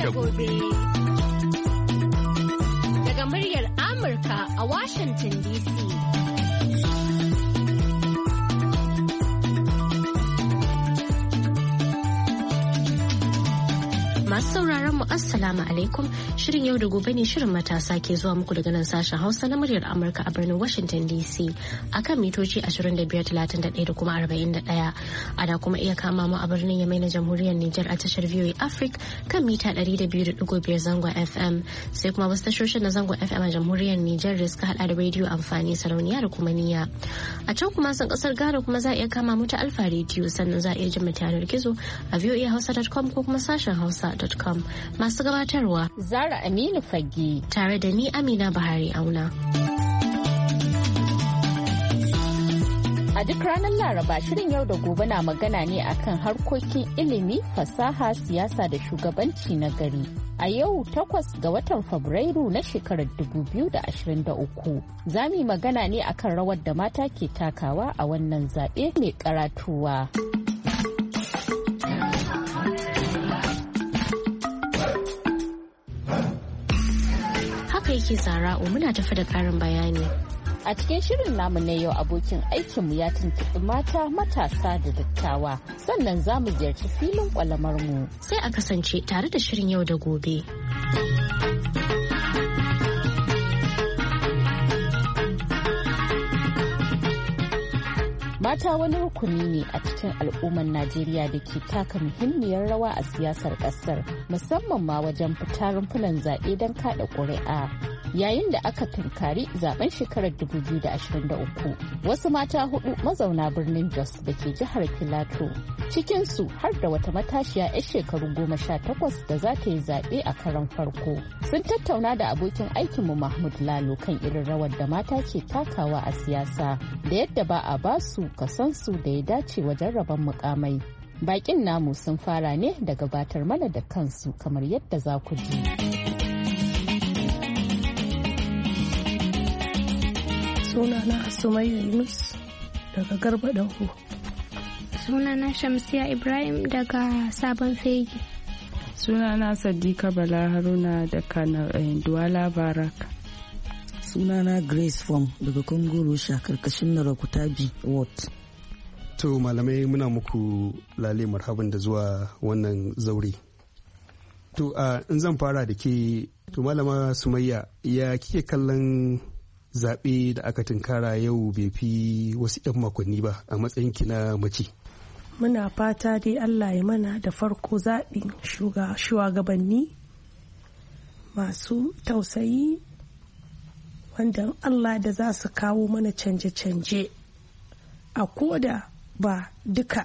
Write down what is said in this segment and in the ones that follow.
gobe. Daga muryar Amurka a Washington DC. Masu sauraron mu Assalamu alaikum, shirin yau da gobe ne shirin matasa ke zuwa muku daga nan sashen Hausa na muryar Amurka a birnin Washington DC akan mitoci 2531 da kuma 41. Ana kuma iya kama mu a birnin Yamai na Jamhuriyar Nijar a tashar VOA Africa kan mita 200.5 zangon FM, sai kuma wasu tashoshin na zangon FM a Jamhuriyar Nijar da suka hada da rediyo amfani, sarauniya da kuma niyya. A can kuma san kasar Ghana kuma za a iya kama mu ta Alfa Radio, sannan za a iya jin mu ta yanar gizo a voahausa.com ko kuma sashen Hausa.com. Masu gabatarwa Zara Aminu Fage tare da ni Amina Bahari Auna. A duk ranar Laraba shirin yau da gobe na magana ne akan harkokin ilimi, fasaha, siyasa da shugabanci na gari. A yau 8 ga watan Fabrairu na shekarar 2023 za mu yi magana ne akan rawar da mata ke takawa a wannan zaɓe mai karatuwa. Yake Zara'u muna tafi da karin bayani. A cikin shirin namu na yau abokin aikinmu ya tuntuɓi mata, matasa da dattawa, sannan za mu ziyarci filin mu. Sai a kasance tare da shirin yau da gobe. Mata wani rukuni ne a cikin al'ummar Najeriya da ke taka muhimmiyar rawa a siyasar ƙasar, musamman ma wajen fita rumfunan zaɓe don kaɗa ƙuri'a. Yayin da aka tunkari zaben shekarar 2023, wasu mata 4 mazauna birnin Jos da ke jihar Filato, cikinsu har da wata matashiya 'yar shekaru 18 da za ta yi zaɓe a karon farko. Sun tattauna da abokin aikinmu Mahmud Lalo kan irin rawar da mata ke takawa a siyasa da yadda ba a basu kasansu da ya dace wajen rabon mukamai. Bakin namu sun fara ne da gabatar mana da kansu kamar yadda za ku ji. Sunana Sumayya Yunus daga Garba Dahu. Sunana Shamsiya Ibrahim daga Sabon Fegi. Sunana Sadiqa Bala Haruna daga Duwala Baraka. Sunana Grace Form daga Kongoro karkashin Narakutabi Ward. To malamai muna muku lale marhaban da zuwa wannan zaure. To in zan fara da ke, to malama Sumayya, ya kike kallon zaɓe da aka tunkara yau bai fi wasu 'yan makonni ba a matsayin ki na mace? Muna fata dai Allah ya mana da farko zaɓin shugabanni masu tausayi, wanda Allah da za su kawo mana canje-canje a koda ba duka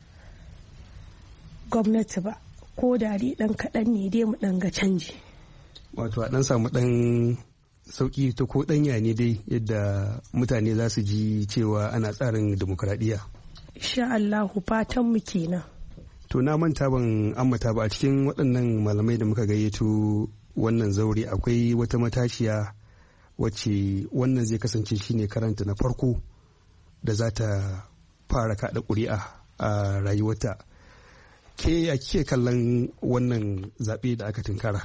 gwamnati ba, ko da dai ɗan kaɗan ne dai mu ɗan ga canji. Wato a ɗan samu ɗan sauƙi ta ko ɗanya ne dai yadda mutane za su ji cewa ana tsarin demokuraɗiyya. Insha Allahu fatan mu kenan. To na manta ban ammata ba, a cikin waɗannan malamai da muka gayyato wannan zaure akwai wata matashiya wacce wannan zai kasance shine karanta na farko da za ta fara kaɗa ƙuri'a a rayuwarta. Ke ya kike kallon wannan zaɓe da aka tunkara?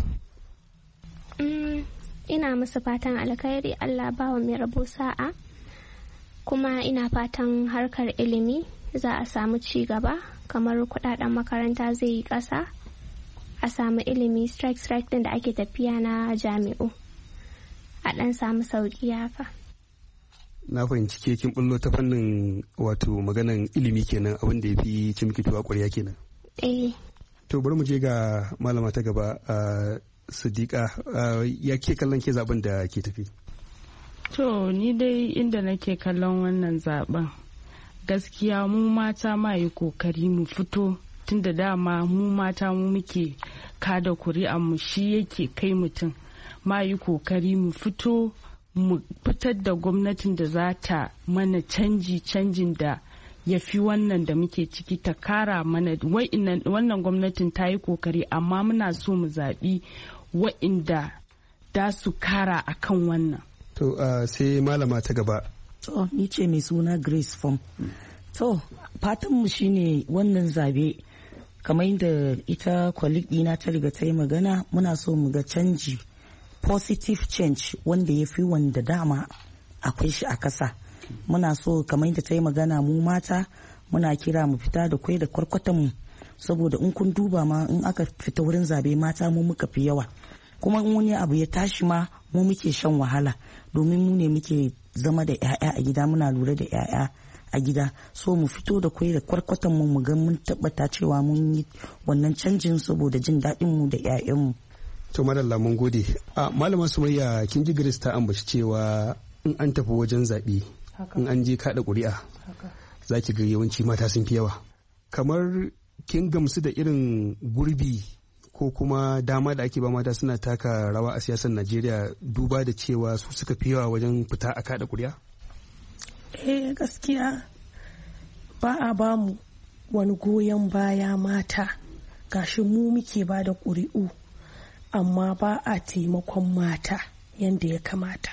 Ina musu fatan alkhairi, Allah bawa mai rabo sa'a, kuma ina fatan harkar ilimi za a samu ci gaba, kamar kudaden makaranta zai yi ƙasa, a samu ilimi strike din da ake tafiya na jami'u a ɗan samu sauƙi haka. Na fahimci ke kin bullo ta fannin wato maganan ilimi kenan, abin da ya fi cimki tuwa ƙwarya kenan. To bari mu je ga malama ta gaba, Sadiqa, ya ke kallon ke zaben da ke tafi? To ni dai inda nake kallon wannan zaben, gaskiya mu mata ma yi kokari mu fito, tunda dama mu mata mu muke kada kuri'an mu, shi yake kai mutum. Ma yi kokari mu fito mu fitar da gwamnatin da za ta mana canjin da ya fi wannan da muke ciki, ta kara mana. Wannan gwamnatin ta yi kokari, amma muna so mu zaɓi wa'inda da su kara a kan wannan. To sai malama ta gaba. To ni ce mai suna Grace Form. To fatanmu shine wannan zabe kamar yadda ita colleague ɗina ta riga ta yi magana, muna so mu ga canji, positive change wanda ya fi wanda dama akwai shi a kasa. Muna so kamar yadda ta yi magana, mu mata muna kira mu fita da kwai da kwarkwatan mu, saboda in kun duba ma in aka fita wurin zabe mata mu muka fi yawa, kuma in wani abu ya tashi ma mu muke shan wahala, domin mu ne muke zama da 'ya'ya a gida, muna lura da 'ya'ya a gida. So mu fito da kwai da kwarkwatan mu ga mun tabbata cewa mun yi wannan canjin saboda jin daɗin mu da 'ya'yan mu. To madalla mun gode. Malama Sumayya, kin ji Grace ta ambaci cewa in an tafi wajen zaɓe, in an je kaɗa ƙuri'a, za ki ga yawanci mata sun fi yawa. Kamar kin gamsu da irin gurbi ko kuma dama da ake ba mata suna taka rawa a siyasar Najeriya, duba da cewa su suka fi yawa wajen fita a kaɗa ƙuri'a? Gaskiya ba a ba mu wani goyon baya mata, gashi mu muke ba da ƙuri'u, amma ba a taimakon mata yadda ya kamata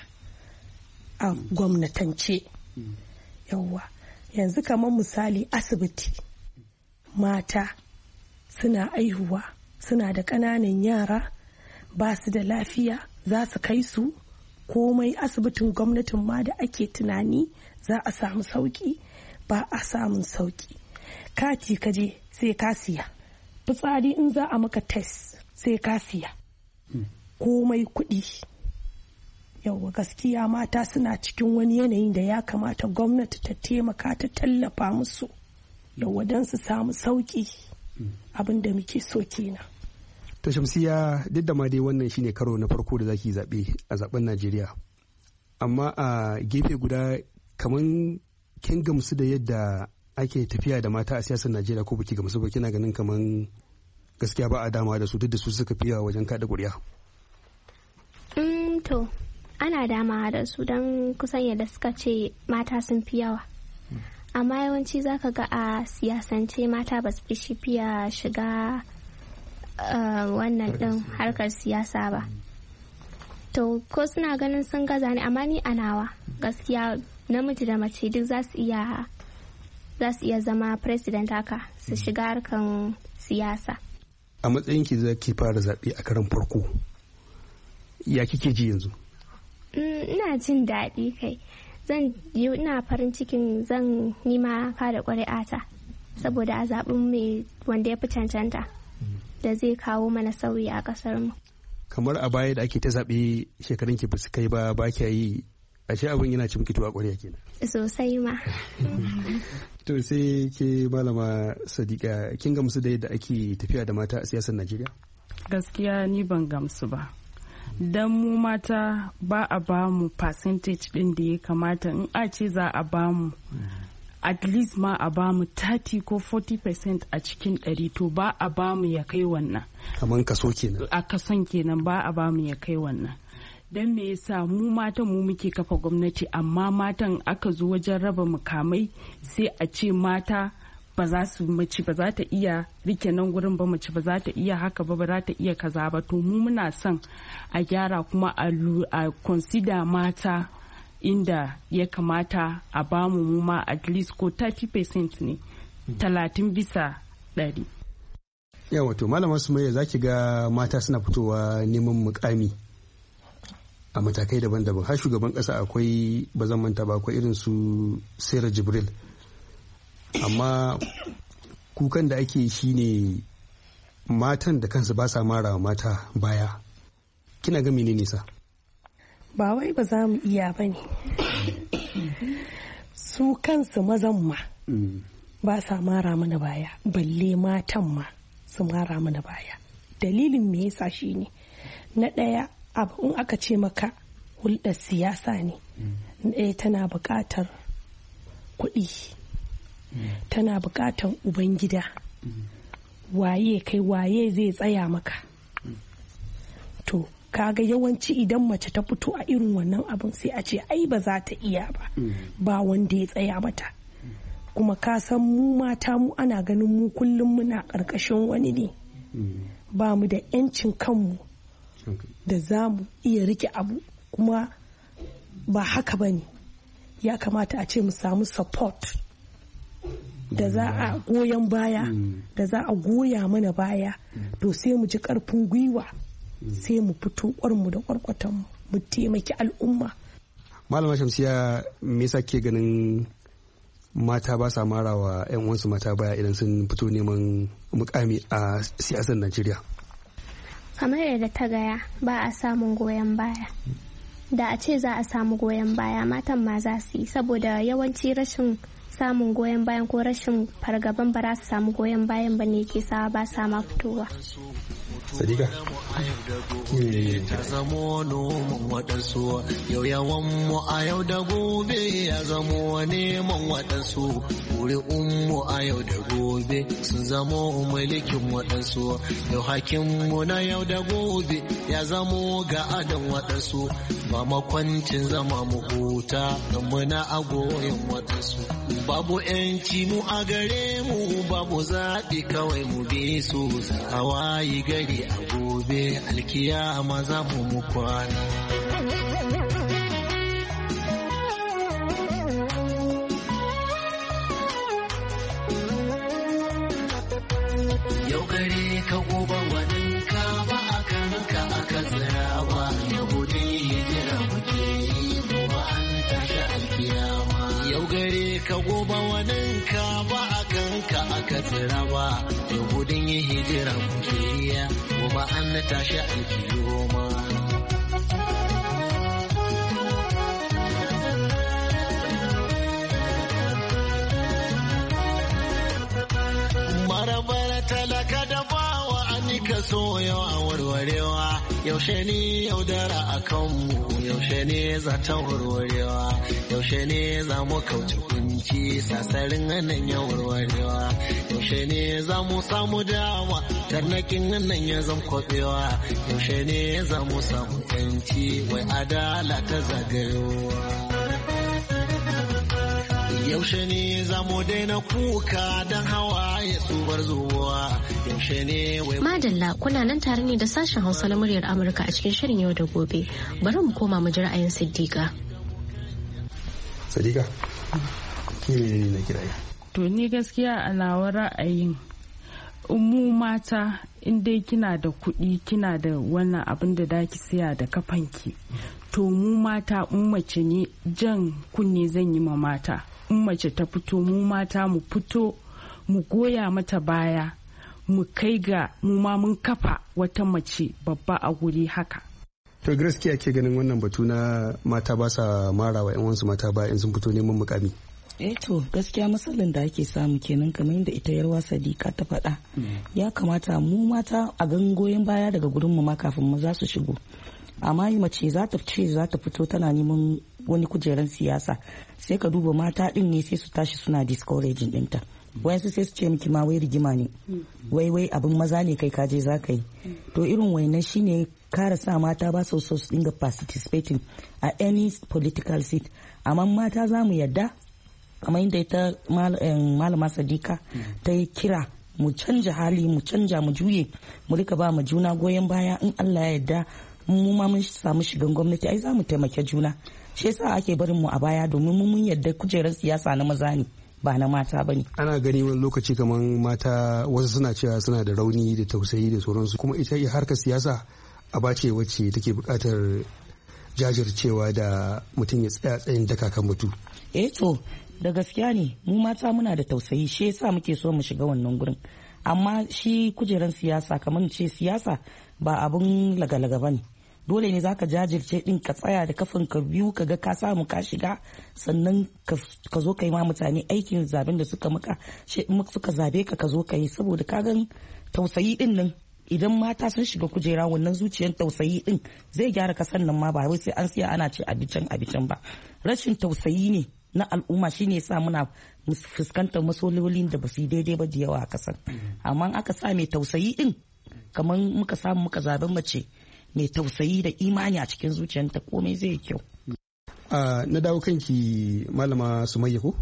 a gwamnatance. Yawwa, yanzu kamar misali asibiti, mata suna aihuwa, suna da ƙananan yara, ba su da lafiya, za su kai su komai asibitin gwamnatin ma da ake tunani za a samu sauki, ba a samun sauki. Kati kaje sai ka siya, fitsari in za a maka test sai ka siya, komai kuɗi. Yawwa, gaskiya mata suna cikin wani yanayin da ya kamata gwamnati ta taimaka, ta tallafa musu, yawwa, don su samu sauki. Abin da muke so kenan. To Shamsiya, duk da ma dai wannan shine karo na farko da zaki zaɓe a zaben Najeriya, amma a gefe guda kaman kin gamsu da yadda ake tafiya da mata a siyasar Najeriya, ko baki gamsu ba? Kina ganin kaman gaskiya ba a dama da su, duk da su suka fiya wajen kaɗa ƙuri'a? To ana dama da su, don kusan yadda suka ce mata sun fi yawa, amma yawanci zaka ga a siyasance mata ba su fi fiya shiga wannan din harkar siyasa ba. To ko suna ganin sun gaza ne, amma ni a nawa gaskiya namiji da mace duk za su iya zama president haka, su shiga harkar siyasa. A matsayin ki za ki fara zaɓe a karan farko, ya kike ji yanzu? Ina jin daɗi kai, ina farin cikin zan nima kada ƙuri'ata, saboda a zaɓin mai wanda ya fi cancanta da zai kawo mana sauyi a ƙasar mu. Kamar a baya da ake ta zaɓe shekarun ki basu kai ba kya yi, ashe abin yana ci miki tuwa ƙwarya kenan. Sosai ma. To sai ke Malama Sadiqa, kin gamsu da yadda ake tafiya da mata a siyasar Najeriya? Gaskiya ni ban gamsu ba. Dan mu mata ba a ba mu percentage din da ya kamata. In a ce za a ba mu at least ma a ba mu 30 ko 40% a cikin 100, to ba a ba mu ya kai wannan. Kaman kaso kenan. A kason kenan ba a ba mu ya kai wannan. Dan me yasa mu matan mu muke kafa gwamnati, amma matan aka zo wajen raba mukamai sai a ce mata ba za su, mace ba za ta iya rike nan gurin ba, mace ba za ta iya haka ba za ta iya kaza ba. To mu muna son a gyara kuma a consider mata inda ya kamata a bamu mu ma at least ko 30% ne, 30%. Yawa, to Malama Sumayya, za ki ga mata suna fitowa neman mukami a matakai daban-daban, har shugaban kasa akwai, ba zan manta ba, akwai irin su Sarah Jibril. Amma kukan da ake shi ne matan da kansu ba sa mara mata baya. Kina ga menene sa? Ba wai ba za mu iya ba ne. Su kansu mazan ma ba sa mara mana baya, balle matan ma su mara mana baya. Dalilin me yasa shi ne, na ɗaya, abu in aka ce maka hulɗar siyasa ne, ɗaya tana buƙatar kuɗi, tana buƙatar ubangida, waye kai, waye zai tsaya maka. To kaga yawanci idan mace ta fito a irin wannan abin sai a ce ai ba za ta iya ba wanda ya tsaya mata. Kuma ka san mu mata, mu ana ganin mu kullum muna ƙarƙashin wani ne, ba mu da 'yancin kanmu da za mu iya rike abu, kuma ba haka ba ne. Ya kamata a ce mu samu support da za a goyon baya da za a goya mana baya to sai mu ji karfin gwiwa sai mu fito kwarmu da kwarkwatanmu mu taimaki al'umma. Malama Shamsiya, me yasa ke ganin mata ba sa marawa 'yan uwansu mata baya idan sun fito neman mukami a siyasar Najeriya? Kamar yadda ta gaya, ba a samun goyon baya. Da a ce za a samu goyon baya, matan ma za su yi, saboda yawanci rashin samun goyon bayan ko rashin fargaban ba za su samu goyon bayan ba ne ke sawa ba sa ma fitowa. Sadiqa, ta zamo noman waɗansu, yau yawan mu a yau da gobe ya zamo neman waɗansu, ƙuri'un mu a yau da gobe sun zamo mulkin waɗansu, yau hakin mu na yau da gobe ya zamo ga adon waɗansu, ba makwancin zama mu huta don muna a goyon waɗansu. Babu 'yanci mu a gare mu, babu zaɓi kawai mu bi su, a wayi gari a gobe alkiyama za mu kwana. Yau gare ka gobe waninka ba a kanka aka tsirawa, yau gudun hijira muke yi gobe an tashi alkiyama. Yau gare ka gobe waninka ba a kanka aka tsirawa, yau gudun hijira muke yi gobe an tashi alkiyoma. Marabar talaka da bawa an ka so yau a warwarewa, yaushe ne yaudara a kanmu, yaushe ne za ta warwarewa, yaushe ne za mu kauce kunci sasarin nan ya warwarewa, yaushe ne za mu samu dama tarnakin nan ya zan kwabewa, yaushe ne za mu samu yanci wai adala ta zagayowa. Yaushe ne za mu daina kuka don hawaye tsubar zuwa, yaushe ne wai. Madalla, kuna nan tare ne da sashen Hausa na muryar Amurka a cikin shirin yau da gobe. Bari mu koma mu ji ra'ayin Siddiqa. Sadiqa, ke ne na kira? To ni gaskiya a nawa ra'ayin mu mata in dai kina da kuɗi kina da wannan abin da daki siya da kafanki, to mu mata in mace ne jan kunne zan yi ma mata. In mace ta fito, mu mata mu fito mu goya mata baya, mu kai ga mu ma mun kafa wata mace babba a guri haka. To gaskiya ke ganin wannan batu na mata ba sa marawa 'yan uwansu mata baya in sun fito neman mukami? To gaskiya matsalar da ake samu kenan kamar yadda ita yarwa Sadiqa ta faɗa. Ya kamata mu mata a gan goyon baya daga gurin mu ma kafin maza su shigo. Amma mace za ta ce za ta fito tana neman wani kujerar siyasa, sai ka duba mata din ne sai su tashi suna discouraging dinta. Wayansu sai su ce miki ma wai rigima ne, wai abin maza ne kai kaje za ka yi. To irin wainan shine kara sa mata ba su so su dinga participating a any political seat. Amma mata za mu yadda kamar yadda ita malama Sadiqa ta yi kira mu canja hali, mu canja, mu juye, mu rika ba mu juna goyon baya. In Allah ya yarda mu ma mun samu shigan gwamnati ai za mu taimake juna. Shi yasa ake barin mu a baya, domin mun yarda kujerar siyasa na maza ne ba na mata bane. Ana gani wani lokaci kamar mata wasu suna cewa suna da rauni da tausayi da sauransu, kuma ita harkar siyasa aba ce wacce take buƙatar jajircewa da mutum ya tsaya tsayin daka kan batu. To da gaskiya ne mu mata muna da tausayi, shi yasa muke so mu shiga wannan gurin. Amma shi kujerar siyasa kamar ce siyasa ba abun lagalaga bane. Dole ne zaka jajirce din ka tsaya da kafin ka biyu ka ga ka samu ka shiga, sannan ka zo ka yi ma mutane aikin zaben da suka maka suka zabe ka zo ka yi. Saboda ka gan tausayi din nan idan mata sun shiga kujera, wannan zuciyar tausayi din zai gyara kasan nan ma ba wai sai an siya ana ce abicin ba. Rashin tausayi ne na al'umma shine yasa muna fuskantar masololin da ba su yi daidai ba da yawa a kasan. Amma aka sa mai tausayi din, kamar muka samu muka zaben mace mai tausayi da imani a cikin zuciyarta, komai zai yi kyau. Na dawo kanki malama Sumayya, ko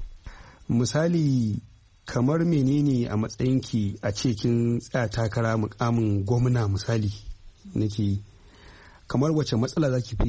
misali kamar menene a matsayinki a ce kin tsaya takara mukamin gwamna misali nake, kamar wace matsala zaki fi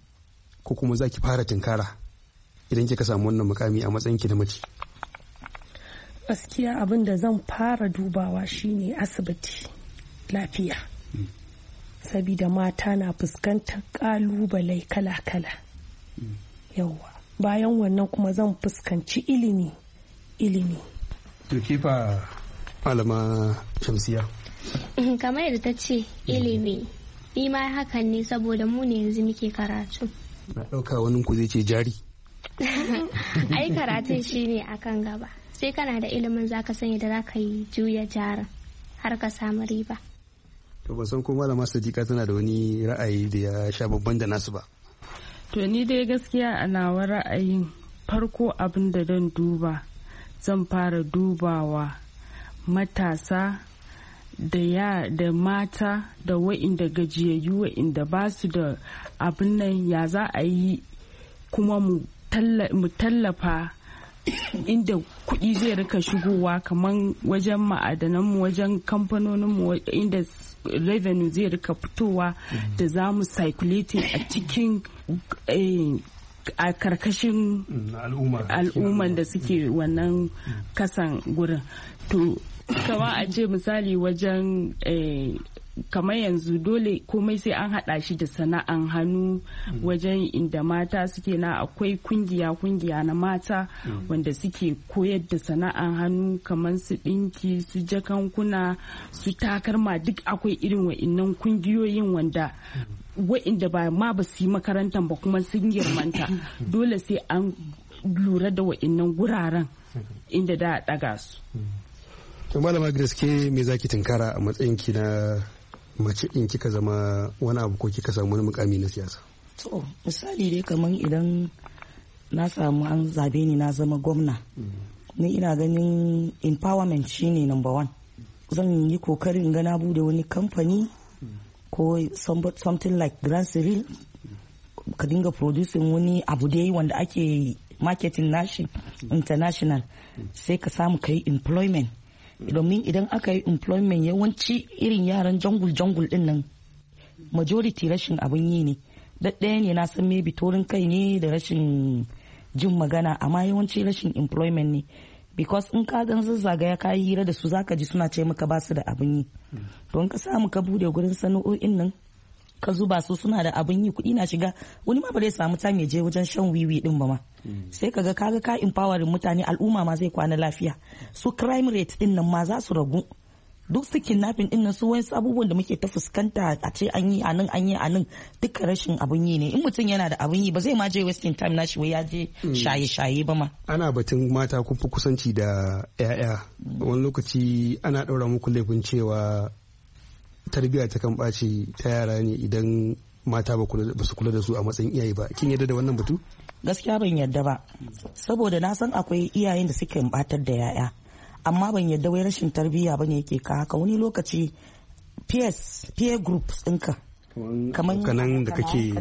ko kuma zaki fara tinkara idan kika samu wannan mukami a matsayinki na mace? gaskiya abin da zan fara dubawa shine asibiti lafiya, sabida mata na fuskantar kalubale kala-kala. Yawwa, bayan wannan kuma zan fuskanci ilimi. To kifa malama Shamsiya, kamar yadda ta ce ilimi, ni ma hakan ne saboda mu ne yanzu muke karatu. na ɗauka wani ku zai ce jari. Ai karatun shine akan gaba, sai kana da ilimin zaka sanya da zaka yi juya jarin har ka samu riba. To ban san ko malama Sadiqa tana da wani ra'ayi da ya sha babban da nasu ba. To ni dai gaskiya a nawa ra'ayin farko abin da zan duba, zan fara dubawa matasa da mata da wa'inda gajiyayyu wa'inda ba su da abin nan, ya za a yi kuma mu tallafa inda kuɗi zai rika shigowa kamar wajen ma'adananmu, wajen kamfanoninmu, inda revenue zai rika fitowa da za mu circulating a cikin a karkashin al'umman da suke wannan kasan gurin. To kama a ce misali wajen kamar yanzu dole komai sai an hada shi da sana'an hannu. Wajen inda mata suke na akwai kungiya na mata wanda suke koyar da sana'an hannu kamar su dinki, su jakankuna, su takarma, duk akwai irin wa'innan kungiyoyin wanda wa'inda ba su yi makarantar ba kuma sun girmanta dole sai an lura da wa'innan guraren inda da a daga su. To malama gaske me zaki tunkara a matsayin ki na mace in kika zama wani abu ko kika samu wani mukami na siyasa? To misali dai kamar idan na samu an zabe ni na zama gwamna, ni ina ganin empowerment shine number one. Zan yi kokarin ga na bude wani kamfani ko something like Grand Cyril, ka dinga producing wani abu dai wanda ake marketing nashi international, sai ka samu kai employment. Domin idan aka yi employment yawanci irin yaran jangul din nan majority rashin abin yi ne. Ɗaya ne na san maybe taurin kai ne da rashin jin magana, amma yawanci rashin employment ne, because in ka gan zazzagaya ka yi hira da su zaka ji suna ce maka ba su da abin yi. Don ka samu ka bude gurin sana'o'in nan ka zuba su suna da abin yi, kuɗi na shiga, wani ma ba zai samu time ya je wajen shan wiwi din ba ma. Sai kaga ka empowering mutane, al'umma ma zai kwana lafiya. Su crime rate din nan ma za su ragu. Duk su kidnapping din nan su wani abubuwan da muke ta fuskanta a ce an yi a nan duka rashin abin yi ne. In mutum yana da abin yi ba zai ma je wasting time nashi wai ya je shaye-shaye ba ma. Ana batun mata kun fi kusanci da 'ya'ya, wani lokaci ana ɗaura muku laifin cewa tarbiyya ta kan ɓaci ta yara ne idan mata ba su kula da su a matsayin iyaye ba. Kin yarda da wannan batu? Gaskiya ban yarda ba, saboda na san akwai iyayen da suke batar da yaya, amma ban yarda wai rashin tarbiyya bane yake ka haka. Wani lokaci peer groups ɗinka kamar kanan da kake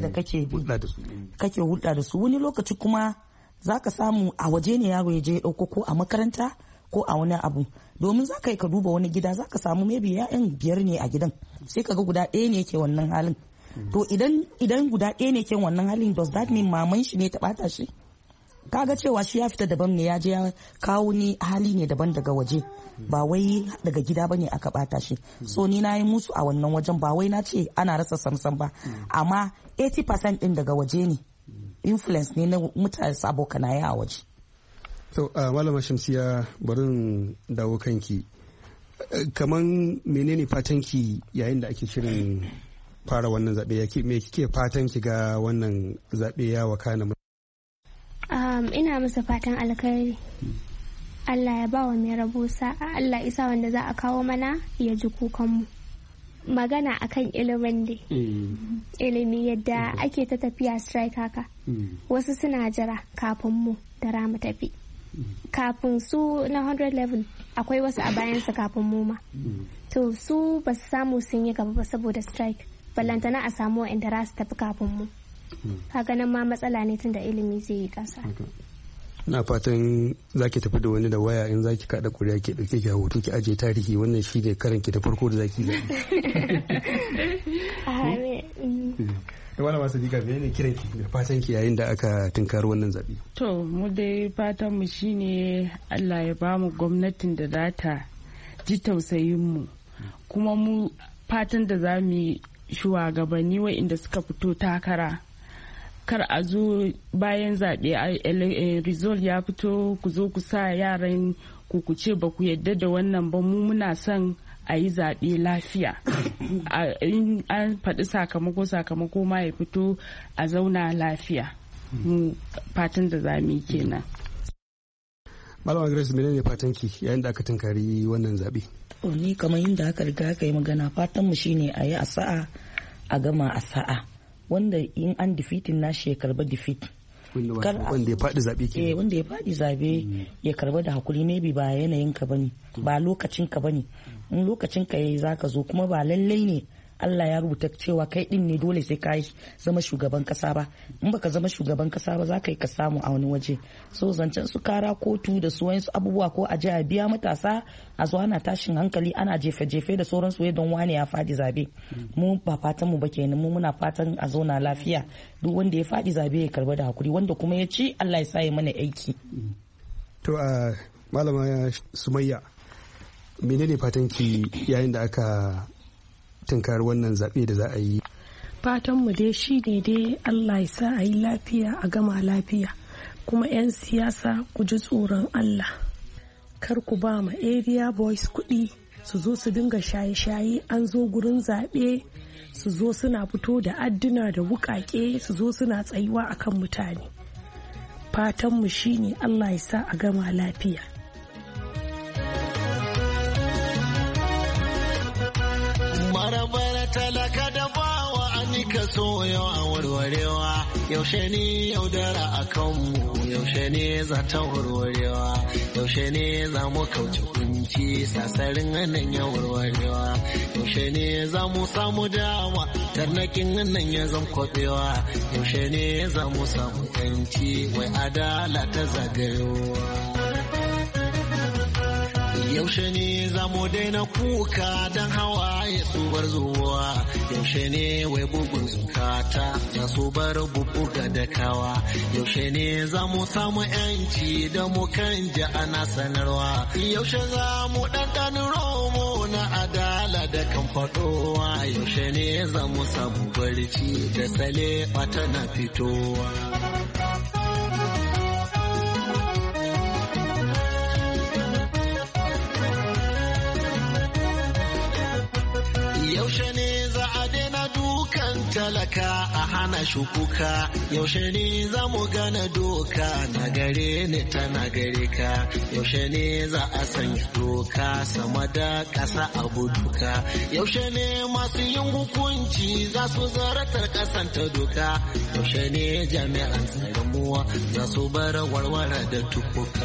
hulɗa da su, wani lokaci kuma zaka samu a waje ne yaro ya je ya ɗauko ko a makaranta ko a wani abu. Domin za ka yi ka duba wani gida za ka samu maybe 'ya'yan 5 ne a gidan, sai ka ga guda 1 ne yake wannan halin. To idan guda 1 ne ke wannan halin, does that mean maman shi ne ta bata shi? Kaga cewa shi ya fita daban ne, ya je ya kawo ni hali ne daban daga waje, ba wai daga gida bane aka bata shi. So ni na yi musu a wannan wajen, ba wai na ce ana rasa samsam ba, amma 80% din daga waje ne, influence ne na mutane abokanaye a waje. To malama Shamsiya, barin dawo kanki, kaman menene fatanki yayin da ake shirin fara wannan zaɓe? Me kike fatan ki ga wannan zaɓe ya wakana? Ina musu fatan alkhairi. Allah ya ba wa mai rabo sa'a, Allah isa wanda za a kawo mana ya ji kukanmu. Magana akan ilimin dai. Ilimi yadda ake ta tafiya strike haka. Wasu suna jira kafin mu da ramu tafi. Kafin su na 100 level akwai wasu a bayansu kafin mu ma. To su ba su samu sun yi gaba ba saboda strike. Ballantana a samu wa'anda za su tafi kafin mu. Kaga nan ma matsala ne tun da ilimi zai yi ƙasa. na fatan za ki tafi da wani da waya in za ki kaɗa ƙuri'a ki ɗauke ki a hoto ki ajiye tarihi, wannan shi ne karan ki da farko da za ki zaɓi. Wala masu dika ne kiran ki da fatan ki yayin da aka tunkari wannan zaɓe. To mu dai fatan mu shine Allah ya bamu gwamnatin da za ta ji tausayin mu, kuma mu fatan da za mu yi shugabanni wa'inda suka fito takara, kar a zo bayan zaɓe result ya fito ku zo ku sa yaran ku ce ba ku yadda da wannan ba. Mu muna son a yi zaɓe lafiya, in an faɗi sakamako ma ya fito a zauna lafiya. Mu fatan da za mu yi kenan. Malama Grace, menene fatan ki yayin da aka tunkari wannan zaɓe? Ni kamar yadda aka riga aka yi magana, fatan mu shine a yi a sa'a a gama a sa'a, wanda in an defeatin nashi ya karba defeat, wanda ya faɗi zaɓe ke wanda ya faɗi zaɓe ya karba da hakuri, maybe ba yanayin ka bane, ba lokacin ka bane. In lokacin ka yayi zaka zo, kuma ba lallai ne Allah ya rubuta cewa kai din ne dole sai ka zama shugaban kasa ba. In baka zama shugaban kasa ba za ka yi ka samu a wani waje. So zancen su kara kotu da su wayansu abubuwa ko a a biya matasa a zo ana tashin hankali ana jefe-jefe da sauran su don wani ya fadi zabe. Mu ba fatan mu ba kenan, mu muna fatan a zauna lafiya. Duk wanda ya fadi zabe ya karba da hakuri, wanda kuma ya ci Allah ya sa ya mana aiki. To a malama Sumayya, menene fatan ki yayin da aka tunkar wannan zaɓe da za a yi? Fatanmu dai shi ne dai Allah ya sa a yi lafiya a gama lafiya, kuma 'yan siyasa ku ji tsoron Allah, kar ku ba ma area boys kuɗi su zo su dinga shaye-shaye, an zo gurin zaɓe su zo suna fito da adduna da wuƙaƙe su zo suna tsayuwa akan mutane. Fatanmu shi ne Allah ya sa a gama lafiya. Talaka da bawa an ka so yau a warwarewa, yaushe ne yaudara a kanmu, yaushe ne za ta warwarewa, yaushe ne za mu kauce kunci sasarin nan ya warwarewa, yaushe ne za mu samu dama tarnakin nan ya zan kwabewa, yaushe ne za mu samu yanci wai adala ta zagayowa. Yaushe ne za mu daina kuka don hawaye su bar zuwa, yaushe ne wai bugun zukata za su bar bubuga da kawa, yaushe ne za mu samu yanci da mu kan ji ana sanarwa, yaushe za mu ɗanɗan romo na adala da kan faɗowa, yaushe ne za mu samu barci da sale ɓata na fitowa. Yaushe ne za a daina dukan talaka a hana shukuka, yaushe ne za mu gana doka na gare ni tana gare ka, yaushe ne za a sanya doka sama da ƙasa a buduka, yaushe ne masu yin hukunci za su zaratar ƙasan ta doka, yaushe ne jami'an tsaron za su bar warware da tukuka.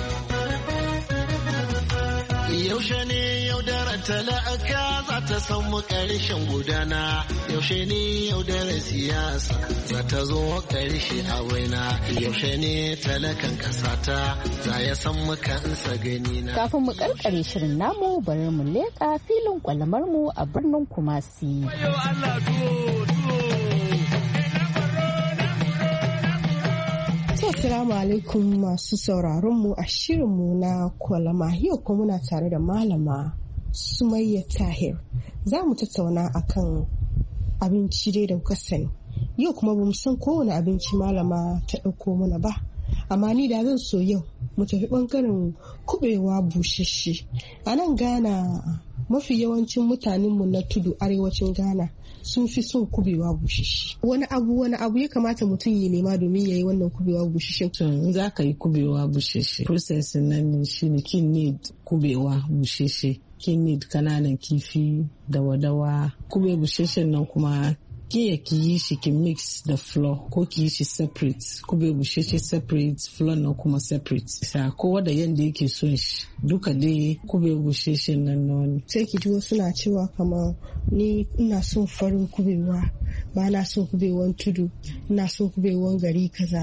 Yaushe ne yaudarar talaka za ta samu ƙarshen gudana, yaushe ne yaudarar siyasa za ta zo ƙarshe a waina, yaushe ne talakan ƙasata za ya san kansa gani na. Kafin mu karkare shirin namu bari mu leƙa filin kwalamar mu a birnin Kumasi. Assalamu alaikum masu sauraron mu a shirinmu na kwalama, yau kuma muna tare da malama Sumayya Tahir. Za mu tattauna akan abinci dai da kuka sani. Yau kuma bamu san kowane abinci malama ta ɗauko mana ba, amma ni da zan so yau mu tafi ɓangaren kubewa bushashe. A nan Ghana mafi yawancin mutanenmu na tudu arewacin Ghana sun fi son kubewa bushashe. Wani abu ya kamata mutum ya nema domin ya yi wannan kubewa bushashe. Za ka yi kubewa bushashe, processing nan shi ne kin need kubewa bushashe, kin need kananan kifi da wadawa. Kube bushashen nan kuma ki yi shi ki mix da flour ko ki yi shi separate, kube bushashe separate, flour na kuma separate. Sa kowa da yanda yake son shi, duka dai kube bushashe nan na wani. Sai ki ji wasu na cewa kamar ni ina son farin kubewa, ba na son kubewan tudu, ina son kubewan gari kaza.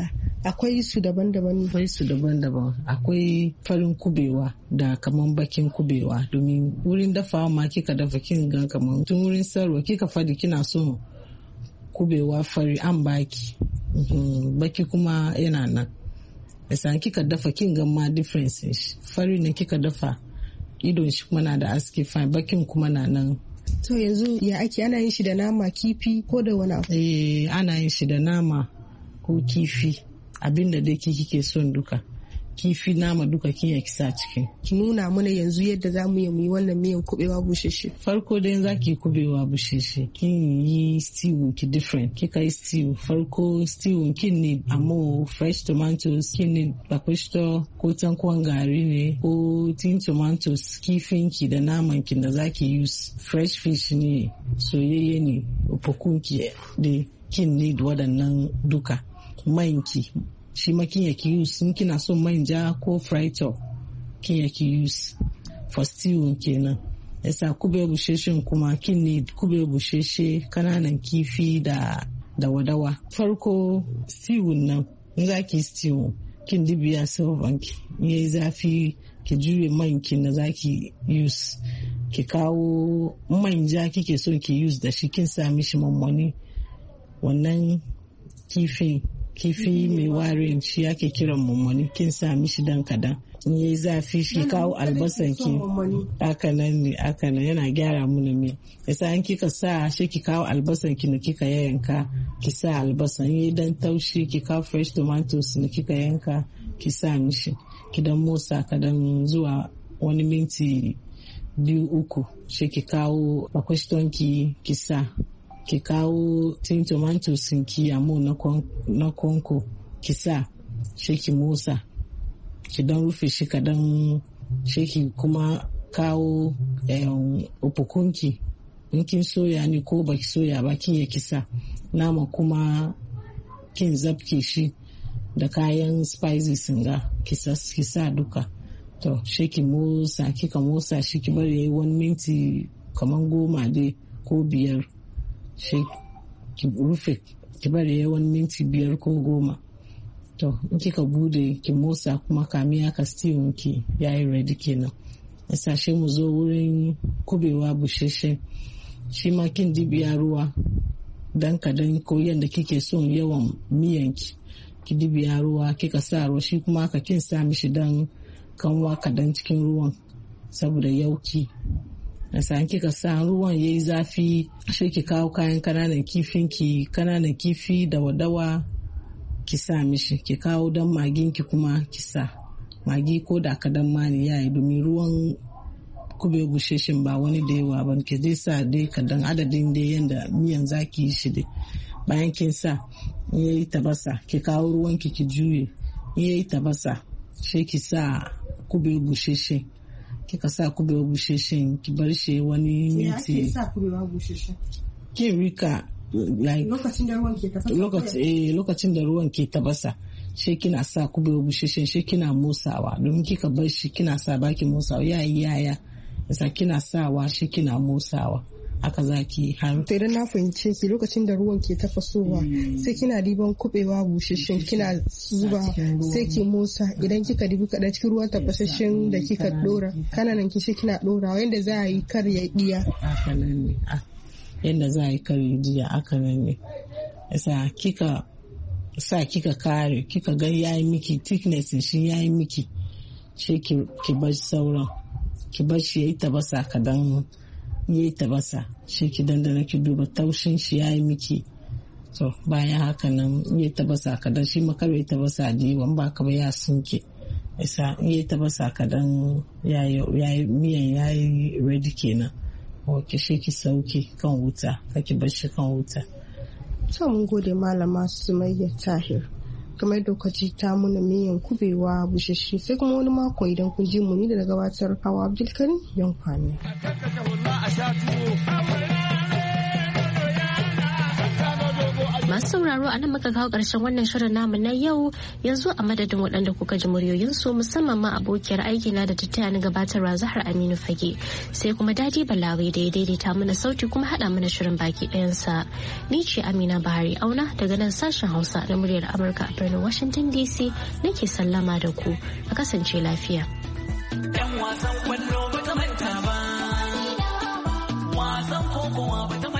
akwai su daban-daban. Akwai su daban-daban. Akwai farin kubewa da kaman bakin kubewa, domin wurin dafawa ma kika dafa kin ga kaman tun wurin sarwa kika fadi kina son kubewa fari an baki. Baki kuma yana nan. Yasa kika dafa kin ga ma difference. Fari ne kika dafa idon shi kuma na da aski fine, bakin kuma na nan. To yanzu ya ake ana yin shi da nama, kifi ko da wani abu? Ana yin shi da nama ko kifi, abinda dai kike son duka. Kifi, nama duka kin ya kisa cikin. Ki nuna mana yanzu yadda za mu yi wannan miyan kubewa busheshe. Farko dai za ki kubewa busheshe kin yi stew ki different. Kika yi stew, farko stew kin need amo fresh tomatoes, kin need bakwisto ko tankwan gari ne ko tin tomatoes, kifin ki da naman ki da za ki use. Fresh fish ne, soyayye ne, opokun ki da kin need waɗannan duka. Manki shi ma kin yaki use in kina son manja ko fried up kin yaki use for stew kenan. Yasa kube busheshen kuma kin need kube busheshe, kananan kifi da wadawa. Farko stew nan in za ki stew kin dibiya silvan ki yayi zafi, ki juye man ki na za ki use, ki kawo manja kike son ki use da shi, kin sa mishi mammani. Wannan kifi mai warin shi ake kiran mummuni, kin sa mishi dan kadan. In yayi zafi shi kawo albasan ki. Haka nan yana gyara mana me. Yasa in kika sa shi ki kawo albasan ki na kika yanka, ki sa albasan. Yayi dan taushi ki kawo fresh tomatoes na kika yanka, ki sa mishi. Ki dan motsa kadan zuwa wani minti 2-3 shi ki kawo bakwashton ki sa. Ki kawo tin tomatoes ki amo na konko ki sa shi ki motsa, ki dan rufe shi kadan, shi ki kuma kawo opokunki in kin soya ne ko baki soya ba kin ya kisa. Nama kuma kin zabke shi da kayan spices nga kisa duka. To shi ki motsa, kika motsa shi ki bari yayi 1 minti kaman 10 dai ko 5. Shi ki rufe ki bari ya 1 minti 5 ko 10. To in kika bude ki motsa kuma kamin aka stew ki yayi ready kenan. Yasa shi mu zo wurin kubewa busheshe, shi ma kin dibiya ruwa dan kadan ko yanda kike son yawan miyan ki dibiya ruwa, kika sa ruwa shi kuma ka kin sa mishi dan kanwa kadan cikin ruwan saboda yauki. Yasa kika sa ruwan yayi zafi, sai ki kawo kayan kananan kifi da wadawa ki sa mishi, ki kawo dan magin ki kuma ki sa magi ko da kadan ma ne yayi, domin ruwan kube busheshin ba wani da yawa ba, ki dai sa dai kadan adadin dai yanda miyan zaki yi shi dai. Bayan kin sa yayi tabasa, ki kawo ruwan ki juye, yayi tabasa sai ki sa kube busheshin. Kika sa kubewa busheshen ki bar shi wani minti. Ya sa kubewa busheshen? Kin rika like lokacin da ruwan ke tafasa. Lokacin da ruwan ke tabasa shi kina sa kubewa busheshen, shi kina motsawa, domin kika bar shi kina sa baki motsawa yayi yaya. Yasa kina sawa shi kina motsawa. Haka zaki har. To idan na fahimce ki, lokacin da ruwan ke tafasowa sai kina diban kubewa busheshen kina zuba, sai ki motsa. Idan kika dibi kada cikin ruwan tafasashen da kika dora kananan kishi kina dora yanda za a yi kar ya diya. Haka nan ne. Yanda za a yi kar ya diya haka nan ne. Yasa kika kare, kika ga yayi miki thickness shi yayi miki, sai ki bar sauran, ki bar shi yayi tabasa kadan. Yayi tabasa shi ki dandana ki duba taushin shi yayi miki. To bayan haka nan yayi tabasa kadan, shi makar yayi tabasa da yawan ba ka ba ya sunke. Yasa yayi tabasa kadan yayi miyan yayi ready kenan. Ki shi ki sauke kan wuta, kake bar shi kan wuta. To mun gode malama Sumayya Tahir. Kamar da kwaci ta muna miyan kubewa bushashe, sai kuma wani mako idan kun ji mu ni da gabatar Hawa Abdulkarim Yankwani. masu sauraro a nan muka kawo ƙarshen wannan shirin namu na yau. Yanzu a madadin waɗanda kuka ji muryoyinsu musamman ma abokiyar aikina da ta taya ni gabatarwa Zahra Aminu Fage, sai kuma Dadi Balawi da ya daidaita mana sauti kuma haɗa mana shirin baki ɗayansa. Ni ce Amina Bahari Auna daga nan sashen Hausa na muryar Amurka a birnin Washington DC nake sallama da ku. A kasance lafiya. Yan wasan kwallo ba ta manta ba, wasan kokowa ba ta